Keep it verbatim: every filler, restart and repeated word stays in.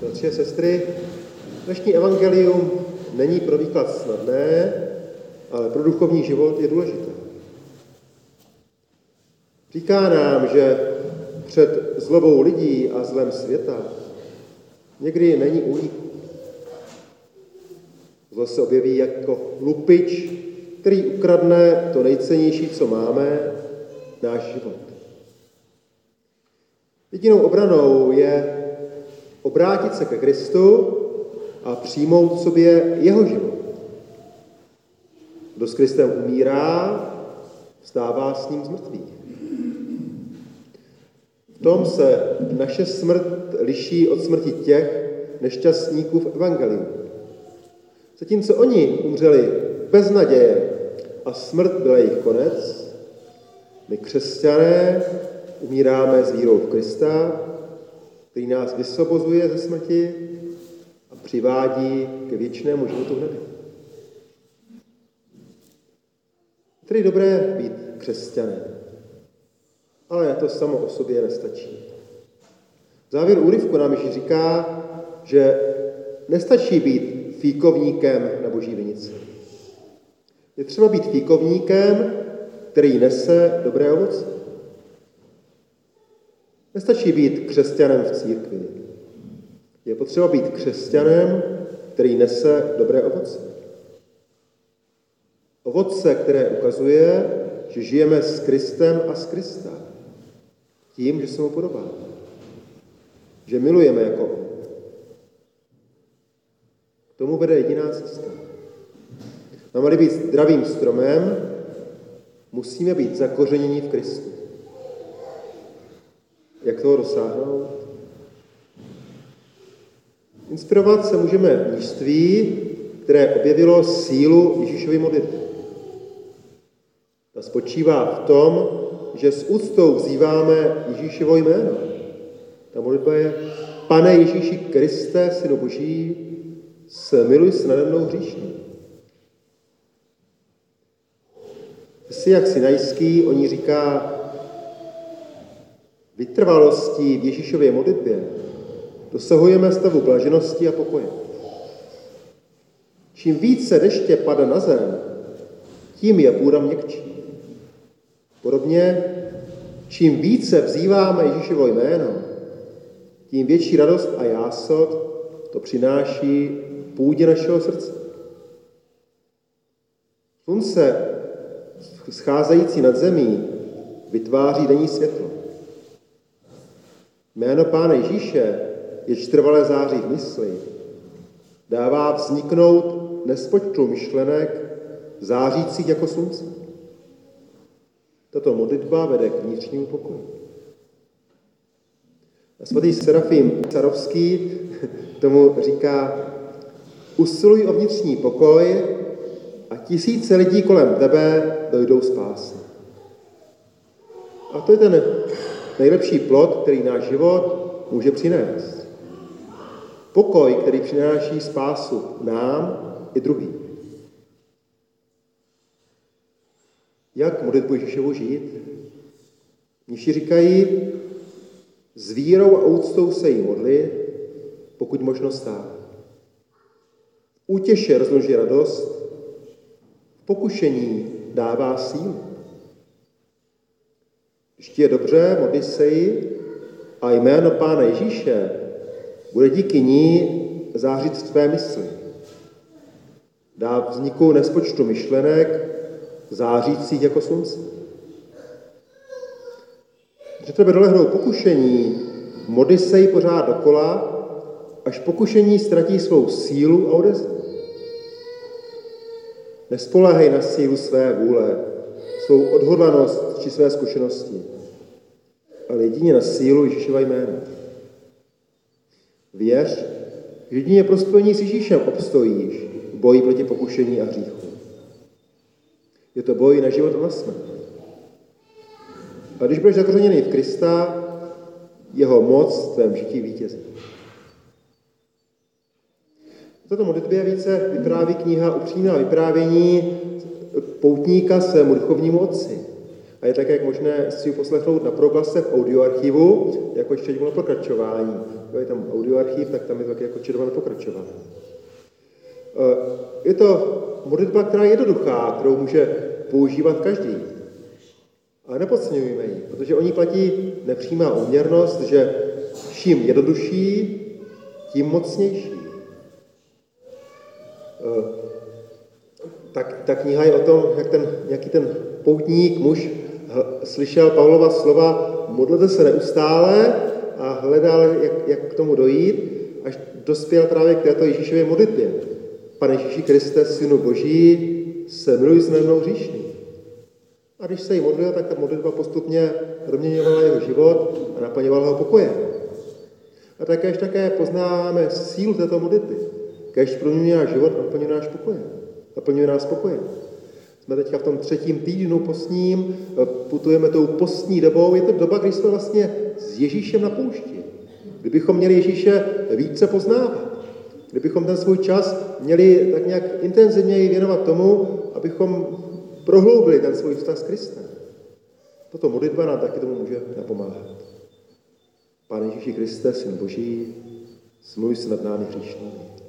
Bratři a sestry, dnešní evangelium není pro výklad snadné, ale pro duchovní život je důležité. Říká nám, že před zlobou lidí a zlem světa někdy není úniku. Zlo se objeví jako lupič, který ukradne to nejcennější, co máme, náš život. Jedinou obranou je obrátit se ke Kristu a přijmout v sobě jeho život. Kdo s Kristem umírá, vstává s ním z mrtvých. V tom se naše smrt liší od smrti těch nešťastníků v evangeliu. Zatímco oni umřeli bez naděje a smrt byla jejich konec, my křesťané umíráme s vírou v Krista, který nás vysvobozuje ze smrti a přivádí ke věčnému životu v nebi. Je tedy dobré být křesťanem, ale to samo o sobě nestačí. Závěr úryvku nám Ježíš říká, že nestačí být fíkovníkem na boží vinici. Je třeba být fíkovníkem, který nese dobré ovoce. Nestačí být křesťanem v církvi. Je potřeba být křesťanem, který nese dobré ovoce. Ovoce, které ukazuje, že žijeme s Kristem a s Krista. Tím, že se mu podobáme. Že milujeme jako on. K tomu vede jediná cesta. Máme-li být zdravým stromem, musíme být zakořeněni v Kristu. Jak toho dosáhnout? Inspirovat se můžeme mnížství, které objevilo sílu Ježíšovy modlitby. Ta spočívá v tom, že s úctou vzýváme Ježíšovo jméno. Ta modlitba je: Pane Ježíši Kriste, Synu Boží, smiluj se nade mnou hříšným. Siak Sinajský o ní říká: vytrvalostí v Ježíšově modlitbě dosahujeme stavu blaženosti a pokoje. Čím více deště pada na zem, tím je půda měkčí. Podobně, čím více vzýváme Ježíšovo jméno, tím větší radost a jásot to přináší půdě našeho srdce. Slunce scházející nad zemí vytváří denní světlo. Jméno Pána Ježíše, jež trvalé září v mysli, dává vzniknout nespočtu myšlenek zářících jako slunce. Tato modlitba vede k vnitřnímu pokoji. A svatý Serafím Sarovský tomu říká: usiluj o vnitřní pokoj a tisíce lidí kolem tebe dojdou spásy. A to je ten nejlepší plod, který náš život může přinést. Pokoj, který přináší spásu nám i druhým. Jak modlitbu Ježíšovu žít? Mniši říkají: s vírou a úctou se jí modlit, pokud možno stát. Útěše rozmnoží radost, v pokušení dává sílu. Když ti je dobře, modli se jí a jméno Pána Ježíše bude díky ní zářit v tvé mysli. Dá vzniku nespočtu myšlenek, zářících jako slunce. Když tebe dolehnou pokušení, modli se jí pořád dokola, až pokušení ztratí svou sílu a odezvu. Nespoléhej na sílu své vůle, svou odhodlanost či své zkušenosti, ale jedině na sílu Ježíšova jména. Věř, že jedině pro spojení s Ježíšem obstojíš v boji proti pokušení a hříchu. Je to boj na život a na smrt. A když budeš zakořeněný v Krista, jeho moc v tvém žití vítězí. V této modlitbě více vypráví kniha Upřímná vyprávění poutníka svému duchovnímu otci. A je také možné si ji poslechnout na proglase v audioarchivu, jako čtení na pokračování. Jo, je tam audioarchiv, tak tam je také jako četba na pokračování. Je to modlitba, která je jednoduchá, kterou může používat každý. Ale nepodceňujme ji, protože oni platí nepřímá úměrnost, že čím jednodušší, tím mocnější. Tak, ta kniha je o tom, jak ten, jaký ten poutník, muž, slyšel Pavlova slova, modlete se neustále a hledal, jak, jak k tomu dojít, až dospěl právě k této Ježíšově modlitbě. Pane Ježíši Kriste, Synu Boží, semruj s mnou hříšný. A když se jí modlil, tak ta modlitba postupně proměňovala jeho život a naplňovala ho pokojem. A také, také poznáme sílu této modlitby. Kéž proměňuje náš život a naplňuje náš pokojem. Naplňuje nás pokojem. Jsme teďka v tom třetím týdnu postním, putujeme tou postní dobou. Je to doba, kdy jsme vlastně s Ježíšem na poušti. Kdybychom měli Ježíše více poznávat. Kdybychom ten svůj čas měli tak nějak intenzivněji věnovat tomu, abychom prohloubili ten svůj vztah s Kristem. Toto modlitba nám taky tomu může napomáhat. Pane Ježíši Kriste, Syn Boží, smluj se nad námi hříšnými.